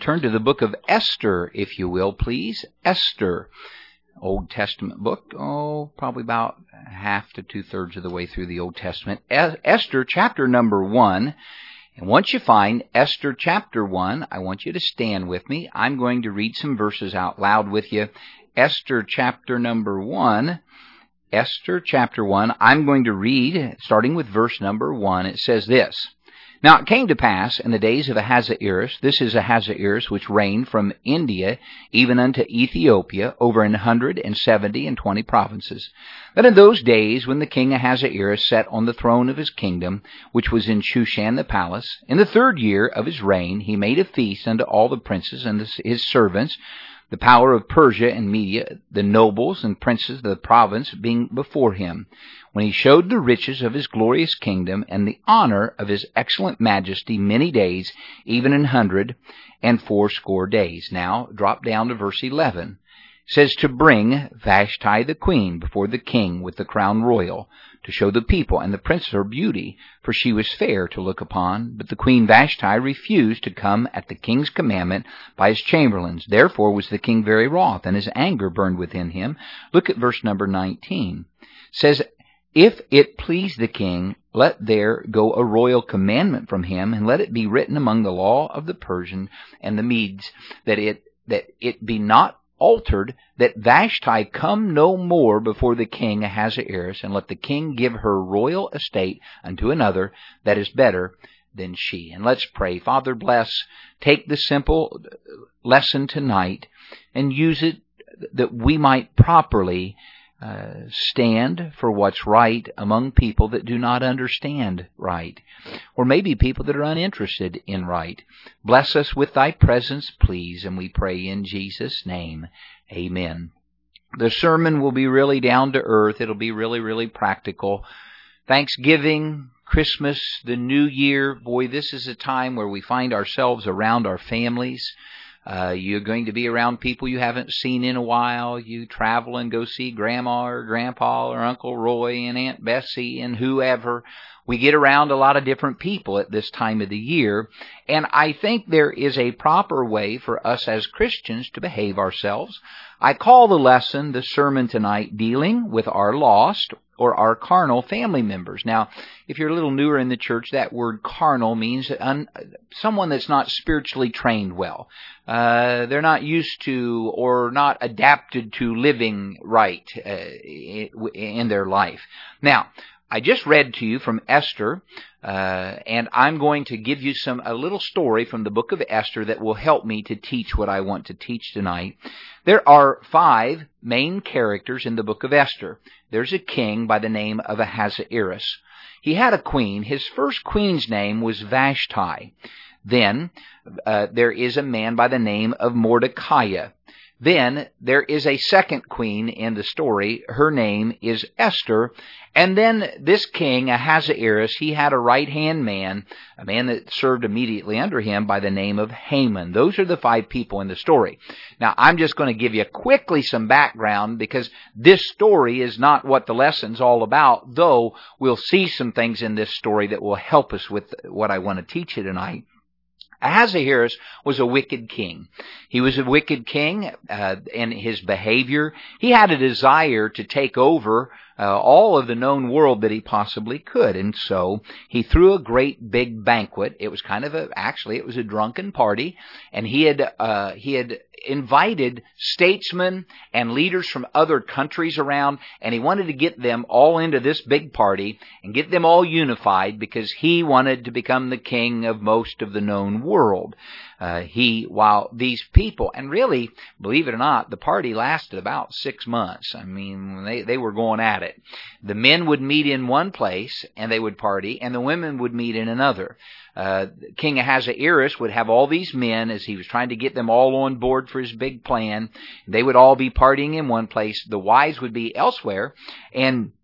Turn to the book of Esther, if you will, please. Esther, Old Testament book. Probably about half to two-thirds of the way through the Old Testament. Esther, chapter number 1. And once you find Esther chapter 1, I want you to stand with me. I'm going to read some verses out loud with you. Esther chapter number 1. Esther chapter 1. I'm going to read, starting with verse number 1. It says this. Now it came to pass in the days of Ahasuerus, this is Ahasuerus which reigned from India even unto Ethiopia, over 120 provinces, that in those days when the king Ahasuerus sat on the throne of his kingdom, which was in Shushan the palace, in the 3rd year of his reign, he made a feast unto all the princes and his servants, the power of Persia and Media, the nobles and princes of the province being before him, when he showed the riches of his glorious kingdom and the honor of his excellent majesty many days, even 180 days. Now, drop down to verse 11. It says, to bring Vashti the queen before the king with the crown royal, to show the people and the princes her beauty, for she was fair to look upon. But the queen Vashti refused to come at the king's commandment by his chamberlains. Therefore was the king very wroth, and his anger burned within him. Look at verse number 19. It says, if it please the king, let there go a royal commandment from him, and let it be written among the law of the Persians and the Medes, that it be not altered, that Vashti come no more before the king Ahasuerus, and let the king give her royal estate unto another that is better than she. And let's pray. Father, bless, take the simple lesson tonight and use it that we might properly stand for what's right among people that do not understand right, or maybe people that are uninterested in right. Bless us with thy presence, please, and we pray in Jesus' name. Amen. The sermon will be really down to earth. It'll be really, really practical. Thanksgiving, Christmas, the New Year, boy, this is a time where we find ourselves around our families. You're going to be around people you haven't seen in a while. You travel and go see Grandma or Grandpa or Uncle Roy and Aunt Bessie and whoever. We get around a lot of different people at this time of the year, and I think there is a proper way for us as Christians to behave ourselves. I call the lesson, the sermon tonight, dealing with our lost or our carnal family members. Now, if you're a little newer in the church, that word carnal means someone that's not spiritually trained well. They're not used to or not adapted to living right in their life. Now, I just read to you from Esther, and I'm going to give you a little story from the book of Esther that will help me to teach what I want to teach tonight. There are 5 main characters in the book of Esther. There's a king by the name of Ahasuerus. He had a queen. His first queen's name was Vashti. Then there is a man by the name of Mordecai. Then there is a second queen in the story. Her name is Esther. And then this king, Ahasuerus, he had a right-hand man, a man that served immediately under him by the name of Haman. Those are the 5 people in the story. Now, I'm just going to give you quickly some background because this story is not what the lesson's all about, though we'll see some things in this story that will help us with what I want to teach you tonight. Ahasuerus was a wicked king. He was a wicked king in his behavior. He had a desire to take over all of the known world that he possibly could. And so he threw a great big banquet. It was it was a drunken party. And he had invited statesmen and leaders from other countries around, and he wanted to get them all into this big party and get them all unified because he wanted to become the king of most of the known world. While these people, and really, believe it or not, the party lasted about 6 months. I mean, they were going at it. The men would meet in one place, and they would party, and the women would meet in another. King Ahasuerus would have all these men as he was trying to get them all on board for his big plan. They would all be partying in one place. The wives would be elsewhere, and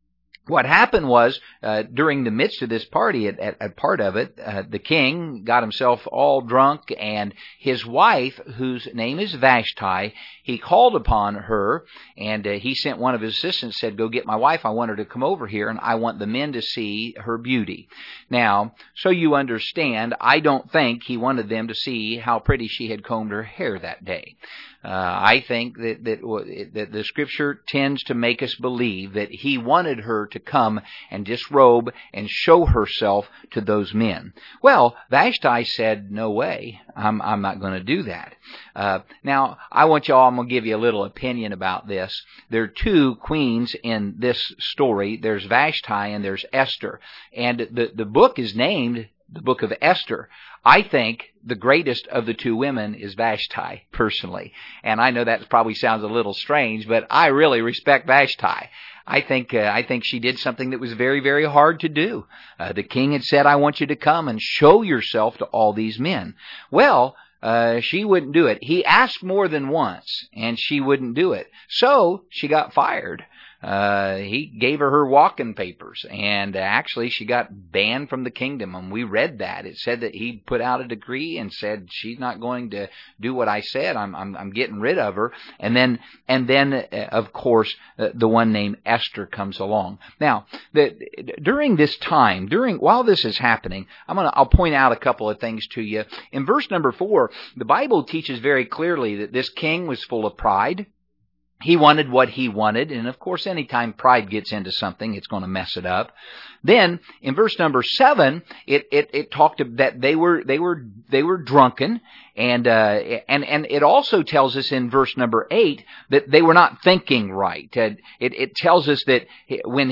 what happened was, during the midst of this party, at part of it, the king got himself all drunk, and his wife, whose name is Vashti, he called upon her, and he sent one of his assistants, said, "Go get my wife. I want her to come over here, and I want the men to see her beauty." Now, so you understand, I don't think he wanted them to see how pretty she had combed her hair that day. I think that the Scripture tends to make us believe that he wanted her to come and disrobe and show herself to those men. Well, Vashti said, "No way, I'm not going to do that." Now, I'm going to give you a little opinion about this. There are two queens in this story. There's Vashti and there's Esther. And the book is named the Book of Esther. I think the greatest of the two women is Vashti, personally. And I know that probably sounds a little strange, but I really respect Vashti. I think she did something that was very, very hard to do. The king had said, "I want you to come and show yourself to all these men." Well, she wouldn't do it. He asked more than once, and she wouldn't do it. So she got fired. He gave her walking papers, and actually she got banned from the kingdom, and we read that. It said that he put out a decree and said, "She's not going to do what I said. I'm getting rid of her." And then of course the one named Esther comes along. Now, during this time, while this is happening, I'll point out a couple of things to you. In verse number 4, the Bible teaches very clearly that this king was full of pride. He wanted what he wanted, and of course anytime pride gets into something, it's going to mess it up. Then in verse number 7, it talked that they were drunken, and it also tells us in verse number 8 that they were not thinking right. It tells us that when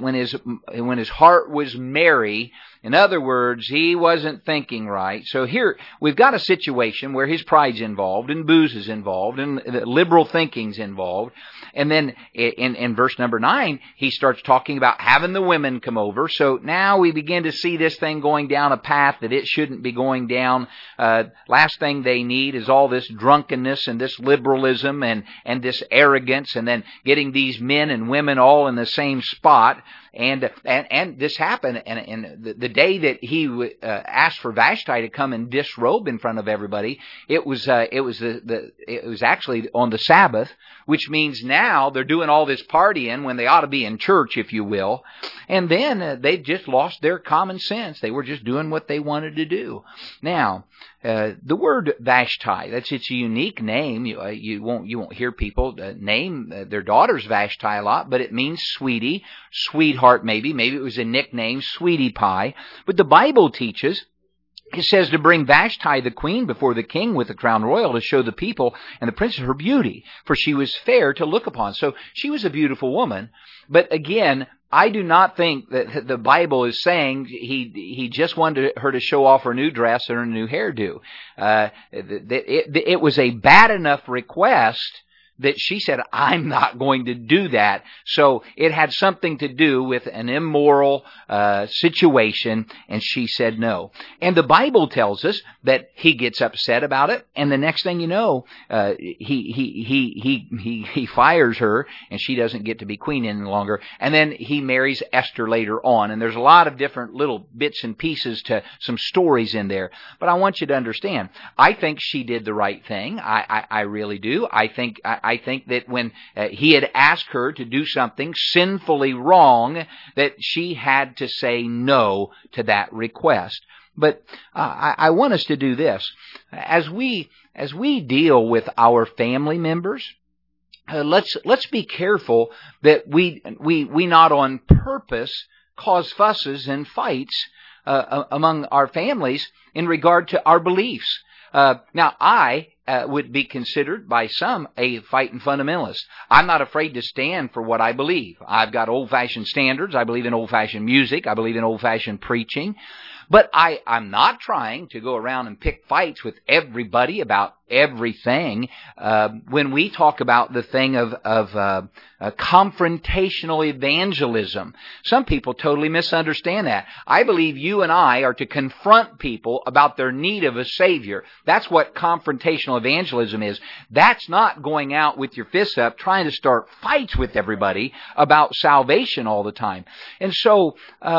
his heart was merry, in other words, he wasn't thinking right. So here we've got a situation where his pride's involved, and booze is involved, and liberal thinking's involved. And then in verse number 9, he starts talking about having the women come over. So now we begin to see this thing going down a path that it shouldn't be going down. Last thing they need is all this drunkenness and this liberalism and this arrogance, and then getting these men and women all in the same spot. And this happened, and the day that he asked for Vashti to come and disrobe in front of everybody, it was actually on the Sabbath, which means now they're doing all this partying when they ought to be in church, if you will. And then they just lost their common sense. They were just doing what they wanted to do. Now, the word Vashti, it's a unique name. You won't hear people name their daughters Vashti a lot, but it means sweetie, sweetheart maybe. Maybe it was a nickname, sweetie pie. But the Bible teaches, it says to bring Vashti the queen before the king with the crown royal to show the people and the princes her beauty, for she was fair to look upon. So she was a beautiful woman. But again, I do not think that the Bible is saying he just wanted her to show off her new dress or her new hairdo. It was a bad enough request that she said, "I'm not going to do that." So it had something to do with an immoral situation, and she said no. And the Bible tells us that he gets upset about it, and the next thing you know, he fires her, and she doesn't get to be queen any longer. And then he marries Esther later on, and there's a lot of different little bits and pieces to some stories in there. But I want you to understand, I think she did the right thing. I really do. I think that when he had asked her to do something sinfully wrong, that she had to say no to that request. But I want us to do this. As we deal with our family members, let's be careful that we not on purpose cause fusses and fights among our families in regard to our beliefs. Now, I would be considered by some a fighting fundamentalist. I'm not afraid to stand for what I believe. I've got old-fashioned standards. I believe in old-fashioned music. I believe in old-fashioned preaching. But I'm not trying to go around and pick fights with everybody about everything. When we talk about the thing of confrontational evangelism, some people totally misunderstand that. I believe you and I are to confront people about their need of a Savior. That's what confrontational evangelism is. That's not going out with your fists up trying to start fights with everybody about salvation all the time. And so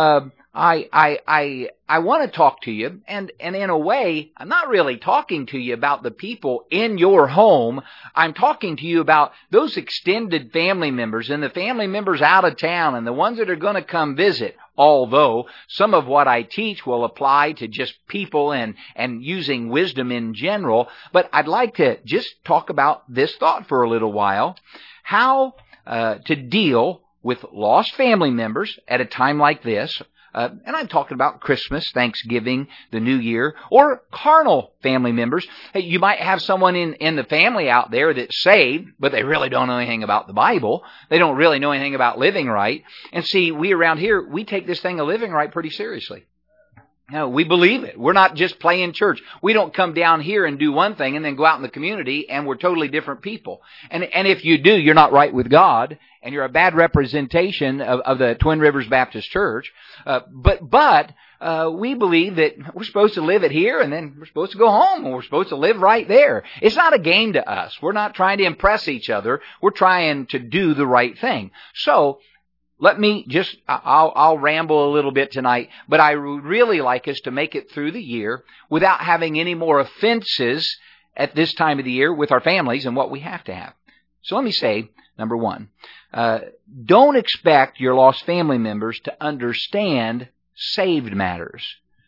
I want to talk to you, and in a way, I'm not really talking to you about the people in your home. I'm talking to you about those extended family members and the family members out of town and the ones that are going to come visit. Although some of what I teach will apply to just people and using wisdom in general, but I'd like to just talk about this thought for a little while. How to deal with lost family members at a time like this. And I'm talking about Christmas, Thanksgiving, the New Year, or carnal family members. Hey, you might have someone in the family out there that's saved, but they really don't know anything about the Bible. They don't really know anything about living right. And see, we around here, we take this thing of living right pretty seriously. No, we believe it. We're not just playing church. We don't come down here and do one thing and then go out in the community and we're totally different people. And if you do, you're not right with God and you're a bad representation of the Twin Rivers Baptist Church. But we believe that we're supposed to live it here and then we're supposed to go home and we're supposed to live right there. It's not a game to us. We're not trying to impress each other. We're trying to do the right thing. So, let me just, I'll ramble a little bit tonight, but I would really like us to make it through the year without having any more offenses at this time of the year with our families and what we have to have. So let me say, number one, don't expect your lost family members to understand saved matters.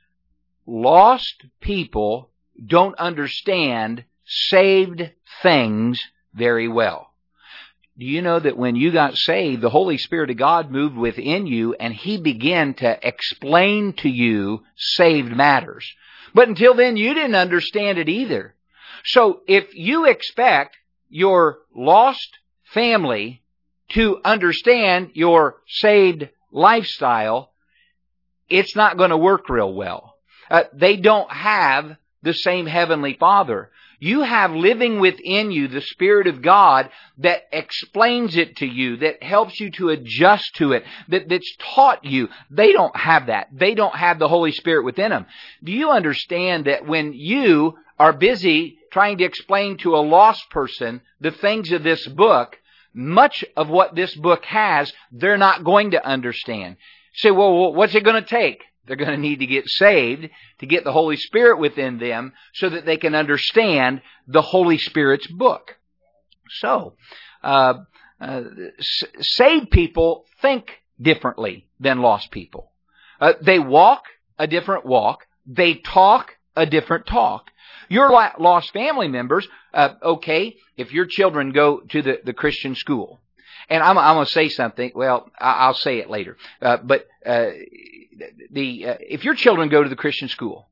Lost people don't understand saved things very well. Do you know that when you got saved, the Holy Spirit of God moved within you and He began to explain to you saved matters? But until then, you didn't understand it either. So if you expect your lost family to understand your saved lifestyle, it's not going to work real well. They don't have the same Heavenly Father. You have living within you the Spirit of God that explains it to you, that helps you to adjust to it, that's taught you. They don't have that. They don't have the Holy Spirit within them. Do you understand that when you are busy trying to explain to a lost person the things of this book, much of what this book has, they're not going to understand? You say, well, what's it going to take? They're going to need to get saved to get the Holy Spirit within them so that they can understand the Holy Spirit's book. So, saved people think differently than lost people. They walk a different walk. They talk a different talk. Your lost family members, okay, if your children go to the Christian school, and I'm going to say something, well, I'll say it later, but if your children go to the Christian school,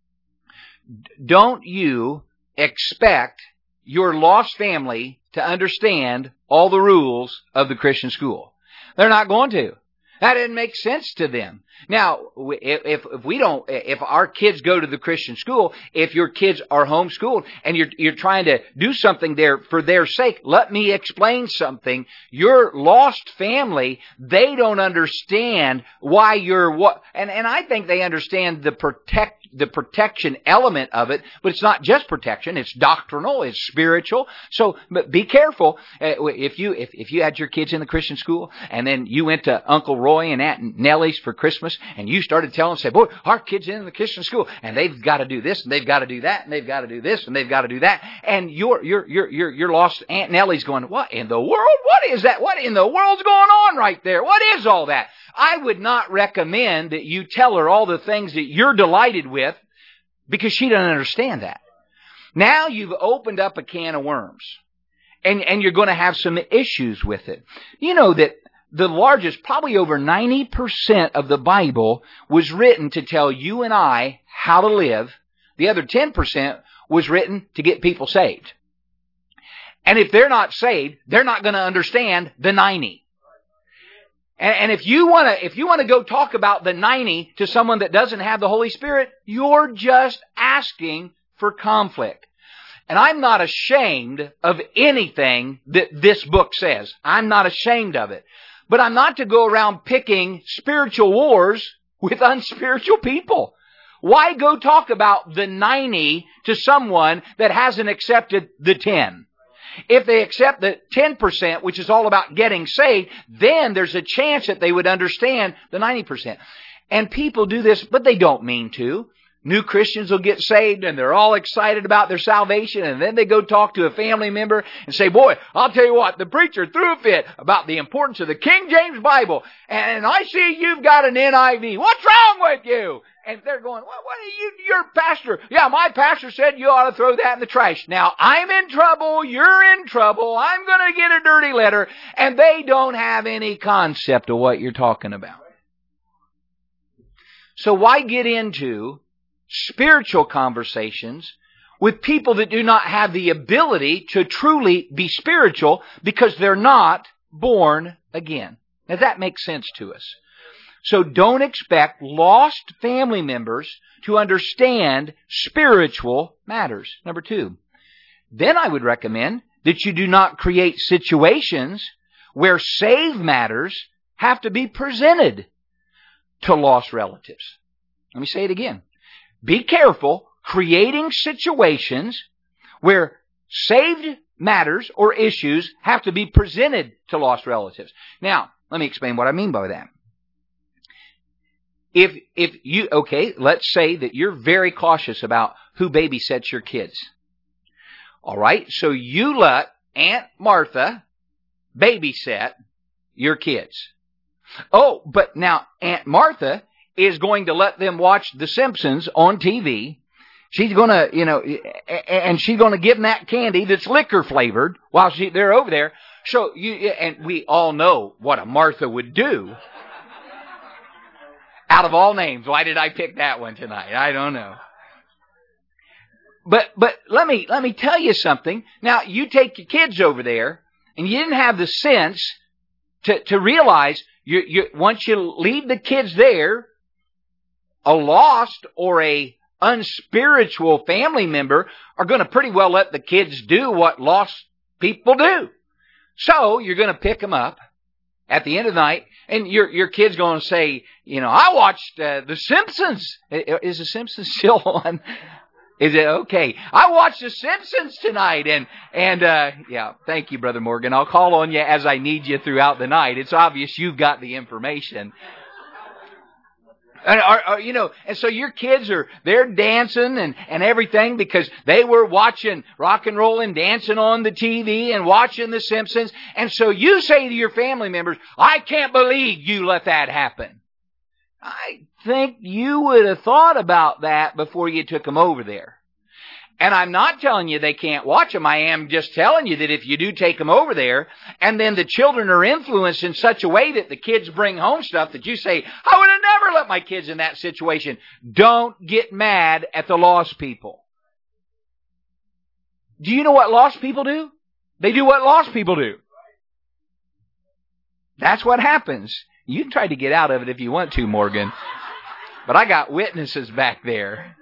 don't you expect your lost family to understand all the rules of the Christian school. They're not going to. That didn't make sense to them. Now, if our kids go to the Christian school, if your kids are homeschooled and you're trying to do something there for their sake, let me explain something. Your lost family, they don't understand why you're what, and I think they understand the protection element of it, but it's not just protection, it's doctrinal, it's spiritual. So, but be careful. If you had your kids in the Christian school and then you went to Uncle Roy and Aunt Nellie's for Christmas and you started telling them, say, boy, our kids in the Christian school and they've got to do this and they've got to do that and they've got to do this and they've got to do that. And your lost Aunt Nellie's going, what in the world? What is that? What in the world's going on right there? What is all that? I would not recommend that you tell her all the things that you're delighted with because she doesn't understand that. Now you've opened up a can of worms and you're going to have some issues with it. You know that the largest, probably over 90% of the Bible was written to tell you and I how to live. The other 10% was written to get people saved. And if they're not saved, they're not going to understand the 90. And if you want to go talk about the 90 to someone that doesn't have the Holy Spirit, you're just asking for conflict. And I'm not ashamed of anything that this book says. I'm not ashamed of it. But I'm not to go around picking spiritual wars with unspiritual people. Why go talk about the 90 to someone that hasn't accepted the 10? If they accept the 10%, which is all about getting saved, then there's a chance that they would understand the 90%. And people do this, but they don't mean to. New Christians will get saved and they're all excited about their salvation, and then they go talk to a family member and say, boy, I'll tell you what, the preacher threw a fit about the importance of the King James Bible, and I see you've got an NIV. What's wrong with you? And they're going, what are you, your pastor? Yeah, my pastor said you ought to throw that in the trash. Now, I'm in trouble, you're in trouble, I'm going to get a dirty letter, and they don't have any concept of what you're talking about. So why get into spiritual conversations with people that do not have the ability to truly be spiritual because they're not born again? Now that makes sense to us. So don't expect lost family members to understand spiritual matters. Number 2, then I would recommend that you do not create situations where saved matters have to be presented to lost relatives. Let me say it again. Be careful creating situations where saved matters or issues have to be presented to lost relatives. Now, let me explain what I mean by that. Let's say that you're very cautious about who babysits your kids. All right, so you let Aunt Martha babysit your kids. Oh, but now Aunt Martha is going to let them watch The Simpsons on TV. She's going to, and she's going to give them that candy that's liquor flavored while they're over there. So and we all know what a Martha would do. Out of all names, why did I pick that one tonight? I don't know. But let me tell you something. Now, you take your kids over there, and you didn't have the sense to realize once you leave the kids there, a lost or a unspiritual family member are going to pretty well let the kids do what lost people do. So you're going to pick them up at the end of the night, and your kid's going to say, I watched The Simpsons. Is The Simpsons still on? Is it okay? I watched The Simpsons tonight, and yeah, thank you, Brother Morgan. I'll call on you as I need you throughout the night. It's obvious you've got the information. And so your kids they're dancing and everything because they were watching rock and roll and dancing on the TV and watching The Simpsons. And so you say to your family members, I can't believe you let that happen. I think you would have thought about that before you took them over there. And I'm not telling you they can't watch them. I am just telling you that if you do take them over there, and then the children are influenced in such a way that the kids bring home stuff that you say, I would have never let my kids in that situation. Don't get mad at the lost people. Do you know what lost people do? They do what lost people do. That's what happens. You can try to get out of it if you want to, Morgan. But I got witnesses back there.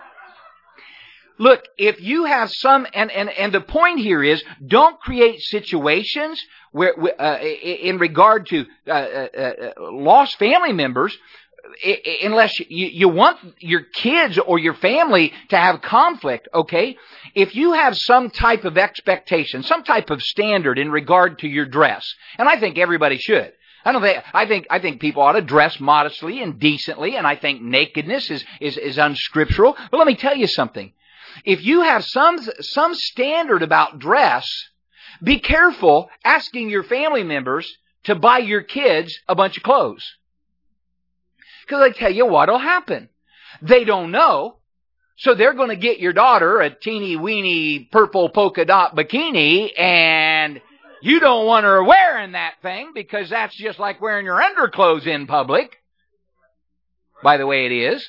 Look, if you have some, and the point here is, don't create situations where, in regard to lost family members, unless you want your kids or your family to have conflict, okay? If you have some type of expectation, some type of standard in regard to your dress, and I think everybody should. I think people ought to dress modestly and decently, and I think nakedness is unscriptural. But let me tell you something. If you have some standard about dress, be careful asking your family members to buy your kids a bunch of clothes. Because I tell you what'll happen. They don't know, so they're going to get your daughter a teeny weeny purple polka dot bikini, and you don't want her wearing that thing because that's just like wearing your underclothes in public. By the way, it is.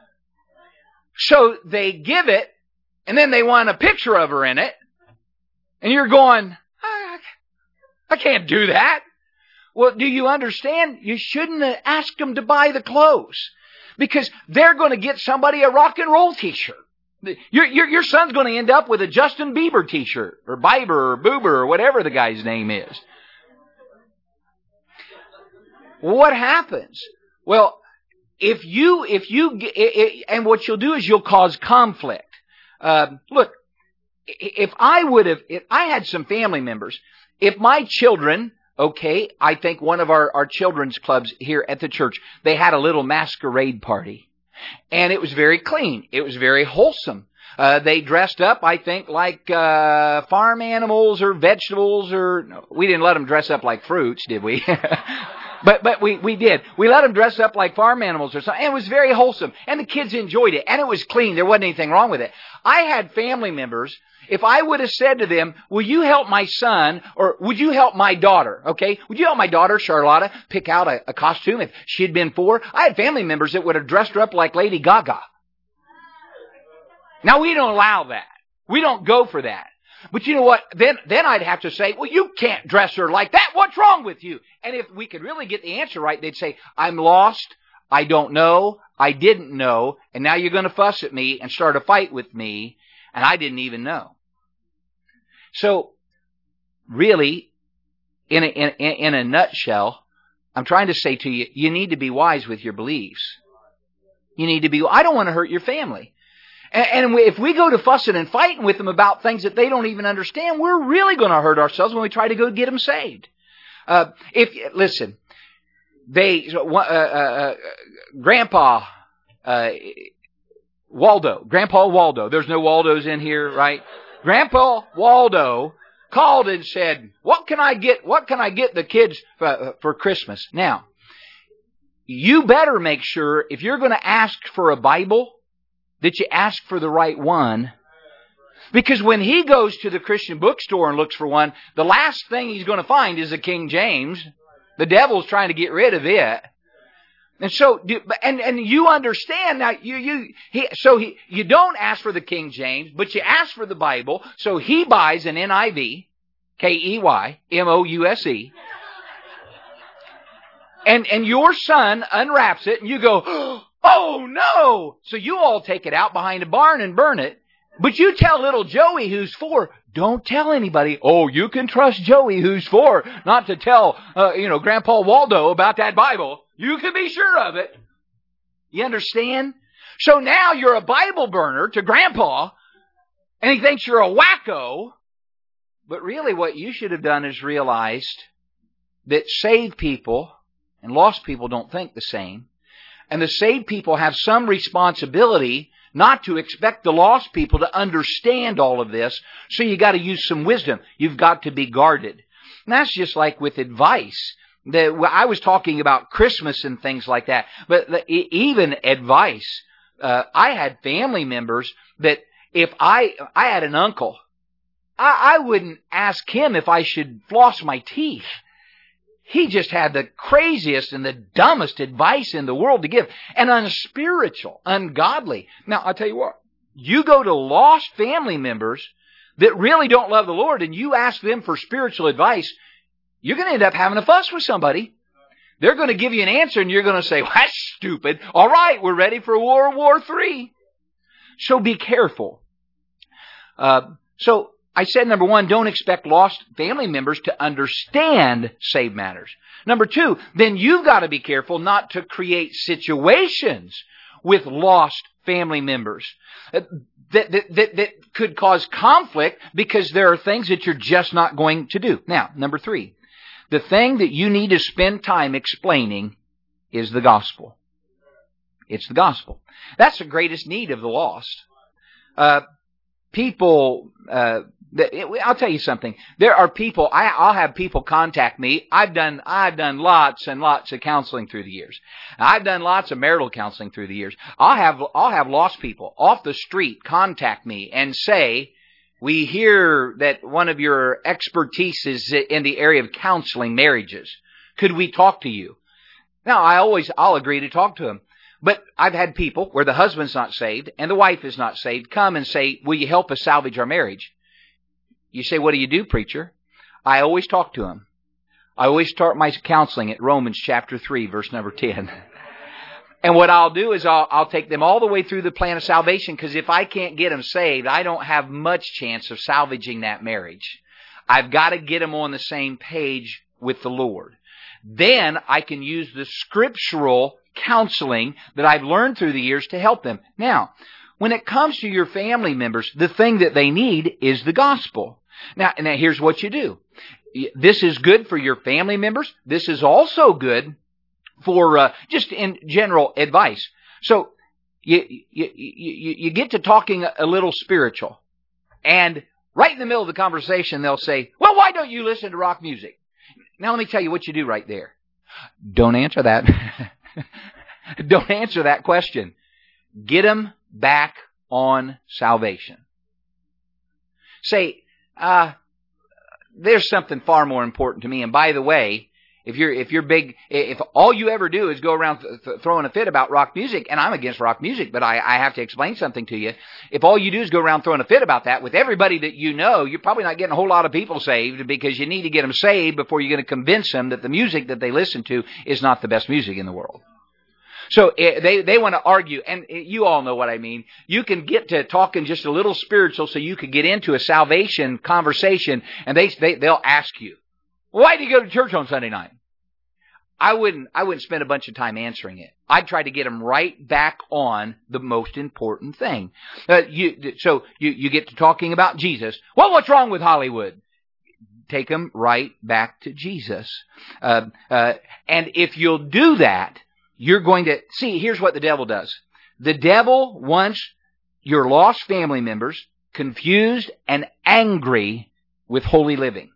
So they give it, and then they want a picture of her in it. And you're going, I can't do that. Well, do you understand? You shouldn't have asked them to buy the clothes, because they're going to get somebody a rock and roll t-shirt. Your son's going to end up with a Justin Bieber t-shirt, or Bieber, or Boober, or whatever the guy's name is. What happens? Well, and what you'll do is you'll cause conflict. Look, if I had some family members, if my children, okay, I think one of our children's clubs here at the church, they had a little masquerade party. And it was very clean. It was very wholesome. They dressed up, I think, like farm animals or vegetables, or no, we didn't let them dress up like fruits, did we? But we did. We let them dress up like farm animals or something. And it was very wholesome. And the kids enjoyed it. And it was clean. There wasn't anything wrong with it. I had family members, if I would have said to them, will you help my son, or would you help my daughter, okay? Would you help my daughter, Charlotta, pick out a costume if she had been 4? I had family members that would have dressed her up like Lady Gaga. Now, we don't allow that. We don't go for that. But you know what? Then I'd have to say, well, you can't dress her like that. What's wrong with you? And if we could really get the answer right, they'd say, I'm lost. I don't know. I didn't know. And now you're going to fuss at me and start a fight with me. And I didn't even know. So, really, in a nutshell, I'm trying to say to you, you need to be wise with your beliefs. You need to be, I don't want to hurt your family. And if we go to fussing and fighting with them about things that they don't even understand, we're really going to hurt ourselves when we try to go get them saved. Listen, Grandpa Waldo, there's no Waldos in here, right? Grandpa Waldo called and said, what can I get the kids for Christmas? Now, you better make sure if you're going to ask for a Bible, that you ask for the right one. Because when he goes to the Christian bookstore and looks for one, the last thing he's going to find is a King James. The devil's trying to get rid of it. And so, and you understand now, you don't ask for the King James, but you ask for the Bible, so he buys an NIV, Keymouse, and your son unwraps it, and you go, oh no! So you all take it out behind a barn and burn it. But you tell little Joey who's 4, don't tell anybody. Oh, you can trust Joey who's 4 not to tell, Grandpa Waldo about that Bible. You can be sure of it. You understand? So now you're a Bible burner to Grandpa, and he thinks you're a wacko. But really what you should have done is realized that saved people and lost people don't think the same. And the saved people have some responsibility not to expect the lost people to understand all of this. So you got to use some wisdom. You've got to be guarded. And that's just like with advice. I was talking about Christmas and things like that. But even advice. I had family members that if I had an uncle, I wouldn't ask him if I should floss my teeth. He just had the craziest and the dumbest advice in the world to give. And unspiritual, ungodly. Now, I'll tell you what. You go to lost family members that really don't love the Lord and you ask them for spiritual advice, you're going to end up having a fuss with somebody. They're going to give you an answer and you're going to say, well, that's stupid. All right, we're ready for World War III. So be careful. I said, number 1, don't expect lost family members to understand saved matters. Number 2, then you've got to be careful not to create situations with lost family members that could cause conflict because there are things that you're just not going to do. Now, number 3, the thing that you need to spend time explaining is the gospel. It's the gospel. That's the greatest need of the lost. I'll tell you something. There are people, I'll have people contact me. I've done lots and lots of counseling through the years. I've done lots of marital counseling through the years. I'll have lost people off the street contact me and say, we hear that one of your expertise is in the area of counseling marriages. Could we talk to you? Now, I'll agree to talk to them. But I've had people where the husband's not saved and the wife is not saved come and say, will you help us salvage our marriage? You say, what do you do, preacher? I always talk to them. I always start my counseling at Romans chapter 3, verse number 10. And what I'll do is I'll take them all the way through the plan of salvation, because if I can't get them saved, I don't have much chance of salvaging that marriage. I've got to get them on the same page with the Lord. Then I can use the scriptural counseling that I've learned through the years to help them. Now, when it comes to your family members, the thing that they need is the gospel. Now here's what you do. This is good for your family members. This is also good for just in general advice. So you get to talking a little spiritual, and right in the middle of the conversation they'll say, "Well, why don't you listen to rock music?" Now let me tell you what you do right there. Don't answer that. Don't answer that question. Get them back on salvation. Say, there's something far more important to me. And by the way, if all you ever do is go around throwing a fit about rock music, and I'm against rock music, but I have to explain something to you. If all you do is go around throwing a fit about that with everybody that you know, you're probably not getting a whole lot of people saved, because you need to get them saved before you're going to convince them that the music that they listen to is not the best music in the world. So they want to argue, and you all know what I mean. You can get to talking just a little spiritual so you could get into a salvation conversation, and they'll ask you, "Why do you go to church on Sunday night?" I wouldn't spend a bunch of time answering it. I'd try to get them right back on the most important thing. So you get to talking about Jesus. Well, what's wrong with Hollywood? Take them right back to Jesus. And if you'll do that, you're going to see, here's what the devil does. The devil wants your lost family members confused and angry with holy living.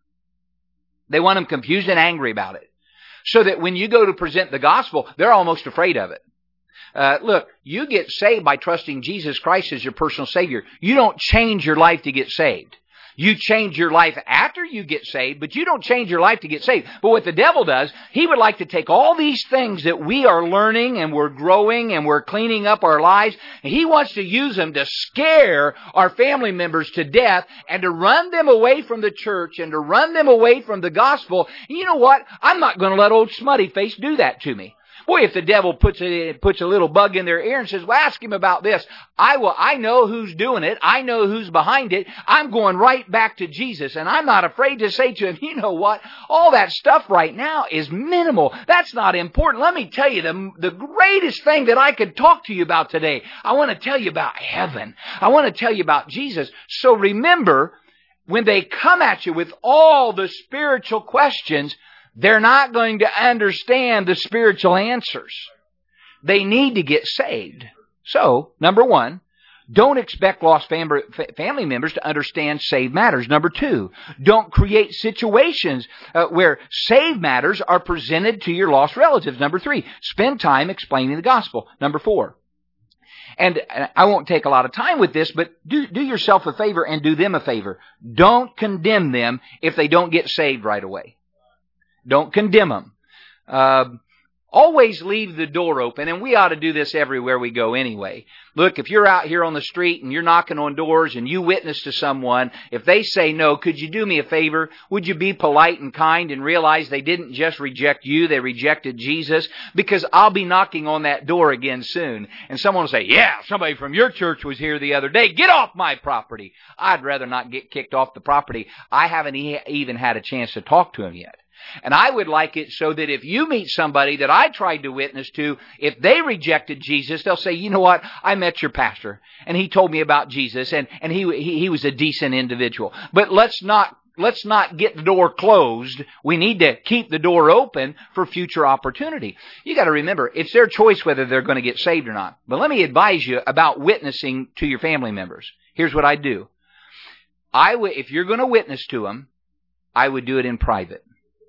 They want them confused and angry about it, so that when you go to present the gospel, they're almost afraid of it. Look, you get saved by trusting Jesus Christ as your personal Savior. You don't change your life to get saved. You change your life after you get saved, but you don't change your life to get saved. But what the devil does, he would like to take all these things that we are learning and we're growing and we're cleaning up our lives, and he wants to use them to scare our family members to death and to run them away from the church and to run them away from the gospel. And you know what? I'm not going to let old smutty face do that to me. Boy, if the devil puts a little bug in their ear and says, "Well, ask him about this," I know who's doing it. I know who's behind it. I'm going right back to Jesus, and I'm not afraid to say to him, "You know what? All that stuff right now is minimal. That's not important. Let me tell you the greatest thing that I could talk to you about today. I want to tell you about heaven. I want to tell you about Jesus." So remember, when they come at you with all the spiritual questions, they're not going to understand the spiritual answers. They need to get saved. So, number one, don't expect lost family members to understand saved matters. Number two, don't create situations where saved matters are presented to your lost relatives. Number three, spend time explaining the gospel. Number four, and I won't take a lot of time with this, but do yourself a favor and do them a favor. Don't condemn them if they don't get saved right away. Don't condemn them. Always leave the door open, and we ought to do this everywhere we go anyway. Look, if you're out here on the street and you're knocking on doors and you witness to someone, if they say no, could you do me a favor? Would you be polite and kind and realize they didn't just reject you, they rejected Jesus? Because I'll be knocking on that door again soon, and someone will say, "Yeah, somebody from your church was here the other day. Get off my property." I'd rather not get kicked off the property. I haven't even had a chance to talk to him yet. And I would like it so that if you meet somebody that I tried to witness to, if they rejected Jesus, they'll say, "You know what? I met your pastor, and he told me about Jesus, and he was a decent individual." But let's not get the door closed. We need to keep the door open for future opportunity. You got to remember, it's their choice whether they're going to get saved or not. But let me advise you about witnessing to your family members. Here's what I do. If you're going to witness to them, I would do it in private.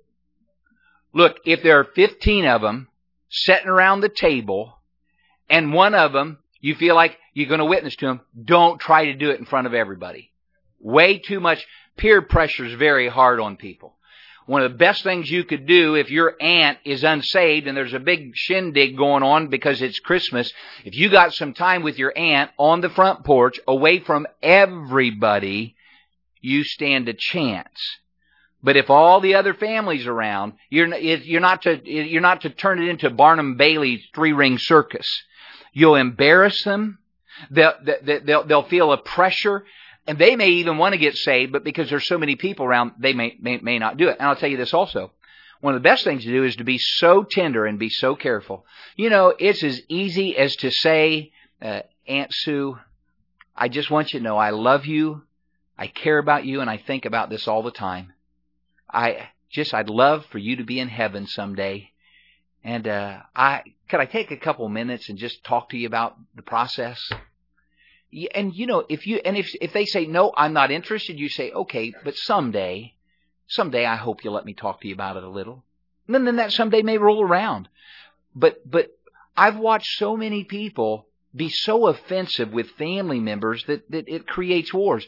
Look, if there are 15 of them sitting around the table, and one of them, you feel like you're going to witness to them, don't try to do it in front of everybody. Way too much. Peer pressure is very hard on people. One of the best things you could do if your aunt is unsaved and there's a big shindig going on because it's Christmas, if you got some time with your aunt on the front porch, away from everybody, you stand a chance. But if all the other families around, you're not to turn it into Barnum Bailey's 3-ring circus. You'll embarrass them. They'll feel a pressure, and they may even want to get saved, but because there's so many people around, they may not do it. And I'll tell you this also. One of the best things to do is to be so tender and be so careful. You know, it's as easy as to say, Aunt Sue, I just want you to know I love you, I care about you, and I think about this all the time. I'd love for you to be in heaven someday. And could I take a couple minutes and just talk to you about the process? And you know, if they say no, I'm not interested, you say, okay, but someday I hope you'll let me talk to you about it a little. And then that someday may roll around. But I've watched so many people be so offensive with family members that it creates wars.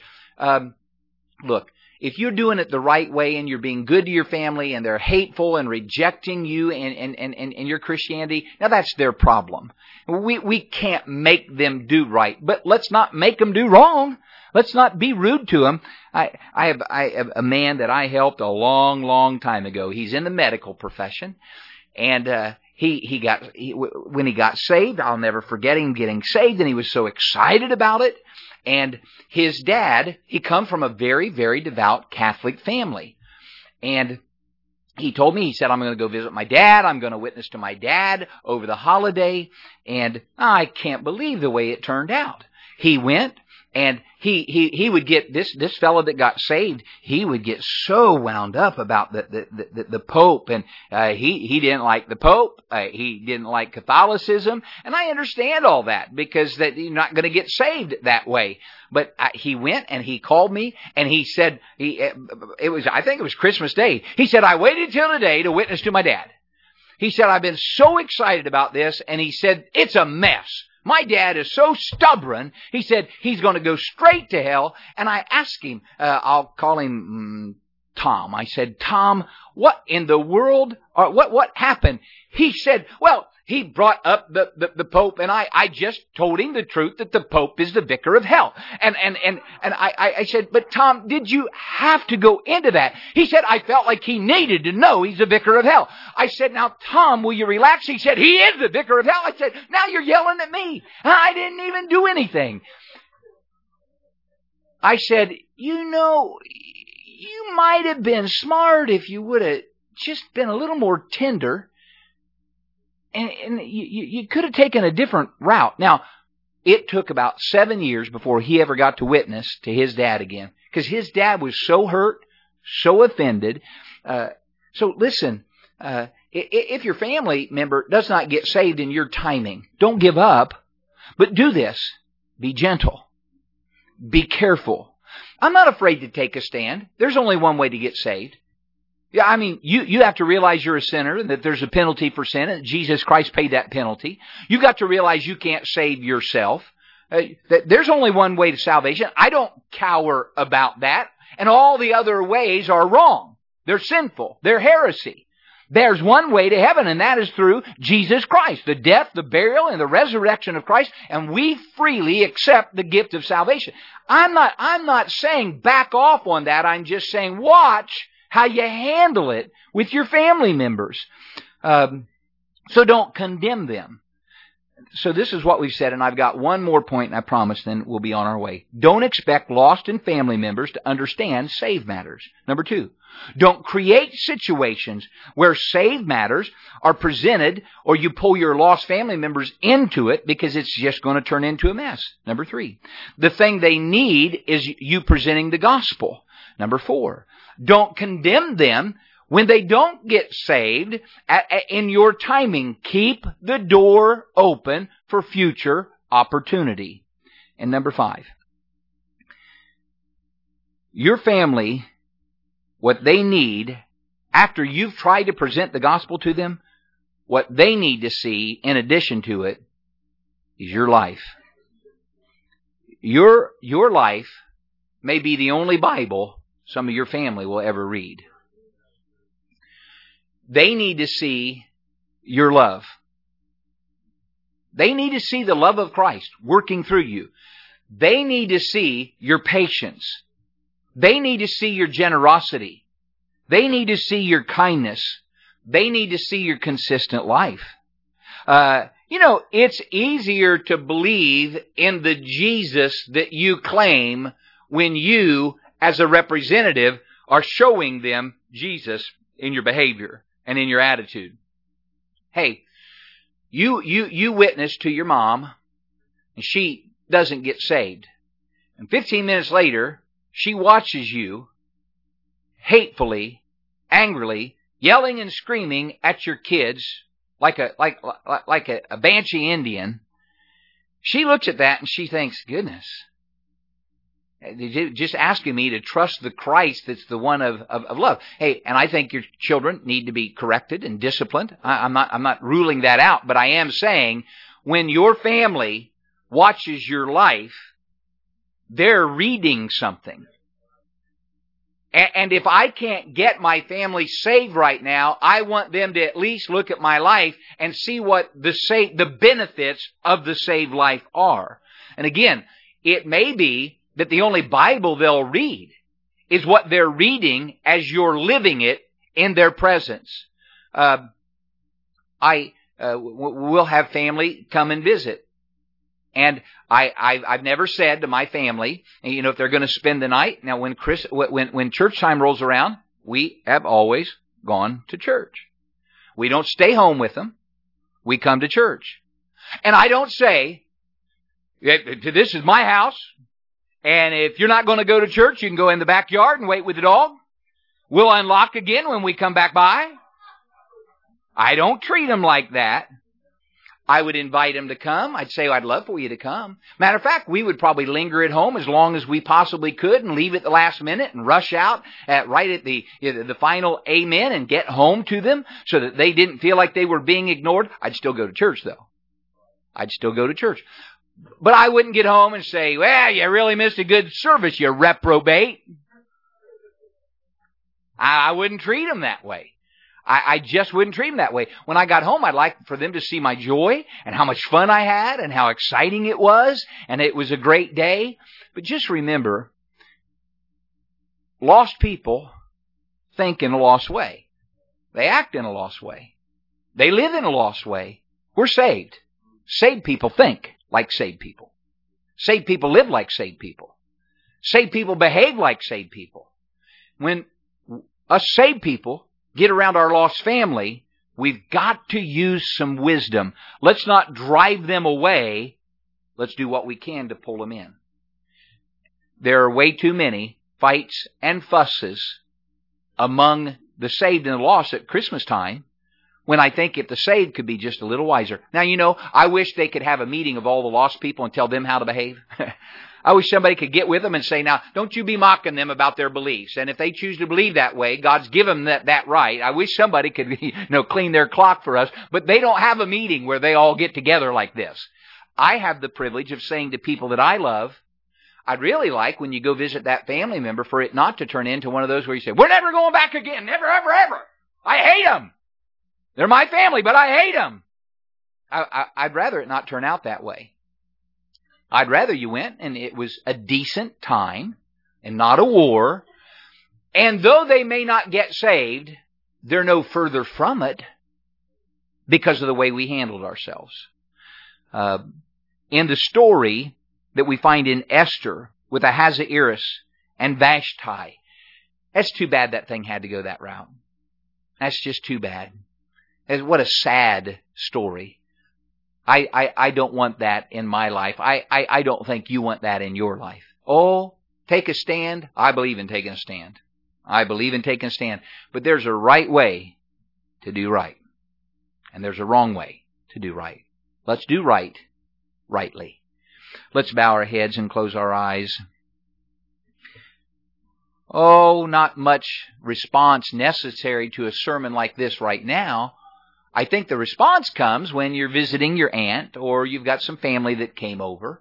Look, if you're doing it the right way and you're being good to your family and they're hateful and rejecting you and your Christianity, now that's their problem. We can't make them do right, but let's not make them do wrong. Let's not be rude to them. I have a man that I helped a long time ago. He's in the medical profession, and when he got saved, I'll never forget him getting saved, and he was so excited about it. And his dad, he come from a very, very devout Catholic family. And he told me, he said, I'm going to go visit my dad. I'm going to witness to my dad over the holiday. And I can't believe the way it turned out. He went, and he would get, this fellow that got saved, he would get so wound up about the Pope, and he didn't like the Pope, he didn't like Catholicism, and I understand all that, because that you're not going to get saved that way. But he went and he called me, and he said, I think it was Christmas Day, he said, I waited till today to witness to my dad. He said, I've been so excited about this, and he said, it's a mess. My dad is so stubborn, he said he's going to go straight to hell. And I asked him, I'll call him Tom. I said, Tom, what in the world, or what happened? He said, well, he brought up the Pope, and I just told him the truth that the Pope is the vicar of hell. And I said, but Tom, did you have to go into that? He said, I felt like he needed to know he's the vicar of hell. I said, now Tom, will you relax? He said, he is the vicar of hell. I said, now you're yelling at me. I didn't even do anything. I said, you know, you might have been smart if you would have just been a little more tender. And you could have taken a different route. Now, it took about 7 years before he ever got to witness to his dad again, because his dad was so hurt, so offended. So listen, if your family member does not get saved in your timing, don't give up, but do this. Be gentle. Be careful. I'm not afraid to take a stand. There's only one way to get saved. Yeah, I mean, you have to realize you're a sinner and that there's a penalty for sin, and Jesus Christ paid that penalty. You've got to realize you can't save yourself. That there's only one way to salvation. I don't cower about that. And all the other ways are wrong. They're sinful. They're heresy. There's one way to heaven, and that is through Jesus Christ, the death, the burial, and the resurrection of Christ, and we freely accept the gift of salvation. I'm not saying back off on that. I'm just saying watch how you handle it with your family members. So don't condemn them. So this is what we've said, and I've got one more point, and I promise then we'll be on our way. Don't expect lost and family members to understand saved matters. Number 2, don't create situations where saved matters are presented, or you pull your lost family members into it, because it's just going to turn into a mess. Number 3, the thing they need is you presenting the gospel. Number 4, don't condemn them when they don't get saved in your timing. Keep the door open for future opportunity. And number 5, your family, what they need, after you've tried to present the gospel to them, what they need to see in addition to it is your life. Your life may be the only Bible some of your family will ever read. They need to see your love. They need to see the love of Christ working through you. They need to see your patience. They need to see your generosity. They need to see your kindness. They need to see your consistent life. It's easier to believe in the Jesus that you claim when you, as a representative, are showing them Jesus in your behavior and in your attitude. Hey, you witness to your mom, and she doesn't get saved. And 15 minutes later, she watches you hatefully, angrily, yelling and screaming at your kids like a Banshee Indian. She looks at that and she thinks, goodness, they're just asking me to trust the Christ that's the one of love. Hey, and I think your children need to be corrected and disciplined. I'm not ruling that out, but I am saying when your family watches your life, they're reading something. And if I can't get my family saved right now, I want them to at least look at my life and see what the benefits of the saved life are. And again, it may be that the only Bible they'll read is what they're reading as you're living it in their presence. We'll have family come and visit. And I've never said to my family, if they're going to spend the night. Now, when church time rolls around, we have always gone to church. We don't stay home with them. We come to church. And I don't say, this is my house, and if you're not going to go to church, you can go in the backyard and wait with the dog. We'll unlock again when we come back by. I don't treat them like that. I would invite them to come. I'd say, I'd love for you to come. Matter of fact, we would probably linger at home as long as we possibly could and leave at the last minute and rush out right at the final amen and get home to them so that they didn't feel like they were being ignored. I'd still go to church, though. I'd still go to church. But I wouldn't get home and say, well, you really missed a good service, you reprobate. I wouldn't treat them that way. I just wouldn't treat them that way. When I got home, I'd like for them to see my joy and how much fun I had and how exciting it was, and it was a great day. But just remember, lost people think in a lost way. They act in a lost way. They live in a lost way. We're saved. Saved people think like saved people. Saved people live like saved people. Saved people behave like saved people. When us saved people get around our lost family, we've got to use some wisdom. Let's not drive them away. Let's do what we can to pull them in. There are way too many fights and fusses among the saved and the lost at Christmas time, when I think if the saved could be just a little wiser. Now, I wish they could have a meeting of all the lost people and tell them how to behave. I wish somebody could get with them and say, now, don't you be mocking them about their beliefs. And if they choose to believe that way, God's given them that right. I wish somebody could, clean their clock for us. But they don't have a meeting where they all get together like this. I have the privilege of saying to people that I love, I'd really like when you go visit that family member for it not to turn into one of those where you say, we're never going back again. Never, ever, ever. I hate them. They're my family, but I hate them. I'd rather it not turn out that way. I'd rather you went and it was a decent time and not a war. And though they may not get saved, they're no further from it because of the way we handled ourselves. In the story that we find in Esther with Ahasuerus and Vashti, that's too bad that thing had to go that route. That's just too bad. What a sad story. I don't want that in my life. I don't think you want that in your life. Oh, take a stand. I believe in taking a stand. I believe in taking a stand. But there's a right way to do right. And there's a wrong way to do right. Let's do right rightly. Let's bow our heads and close our eyes. Oh, not much response necessary to a sermon like this right now. I think the response comes when you're visiting your aunt or you've got some family that came over.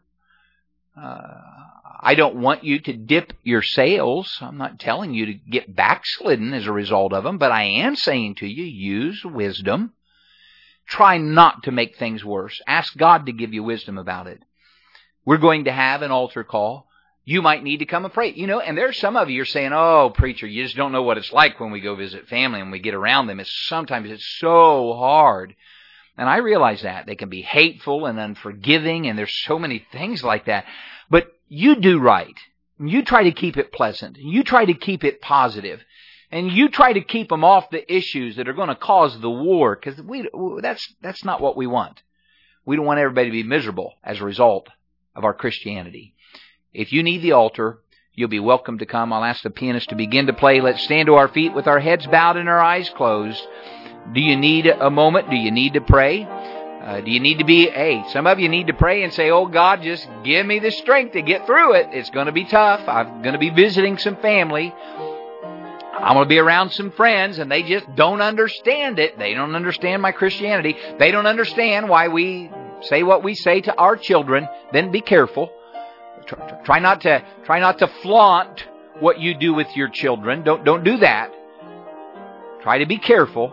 I don't want you to dip your sails. I'm not telling you to get backslidden as a result of them, but I am saying to you, use wisdom. Try not to make things worse. Ask God to give you wisdom about it. We're going to have an altar call. You might need to come and pray. You know, and there's some of you are saying, oh, preacher, you just don't know what it's like when we go visit family and we get around them. Sometimes it's so hard. And I realize that. They can be hateful and unforgiving, and there's so many things like that. But you do right. You try to keep it pleasant. You try to keep it positive. And you try to keep them off the issues that are going to cause the war, because that's not what we want. We don't want everybody to be miserable as a result of our Christianity. If you need the altar, you'll be welcome to come. I'll ask the pianist to begin to play. Let's stand to our feet with our heads bowed and our eyes closed. Do you need a moment? Do you need to pray? Do you need to be, some of you need to pray and say, oh God, just give me the strength to get through it. It's going to be tough. I'm going to be visiting some family. I'm going to be around some friends, and they just don't understand it. They don't understand my Christianity. They don't understand why we say what we say to our children. Then be careful. Try not to flaunt what you do with your children. Don't do that. Try to be careful.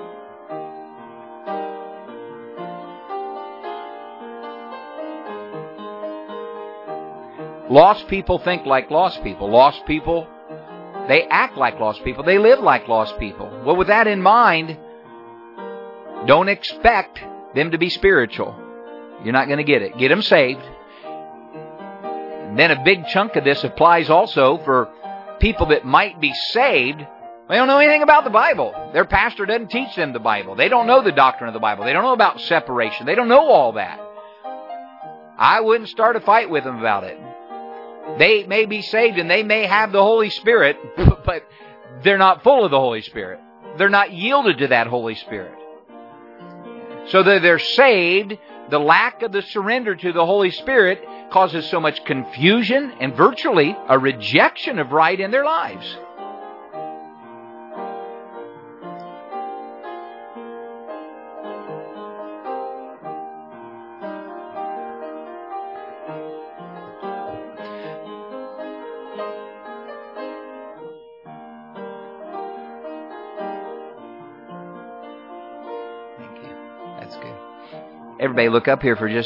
Lost people think like lost people. Lost people, they act like lost people. They live like lost people. Well, with that in mind, don't expect them to be spiritual. You're not going to get it. Get them saved. And then a big chunk of this applies also for people that might be saved. They don't know anything about the Bible. Their pastor doesn't teach them the Bible. They don't know the doctrine of the Bible. They don't know about separation. They don't know all that. I wouldn't start a fight with them about it. They may be saved and they may have the Holy Spirit, but they're not full of the Holy Spirit. They're not yielded to that Holy Spirit. So that they're saved, the lack of the surrender to the Holy Spirit causes so much confusion and virtually a rejection of right in their lives. Everybody look up here for just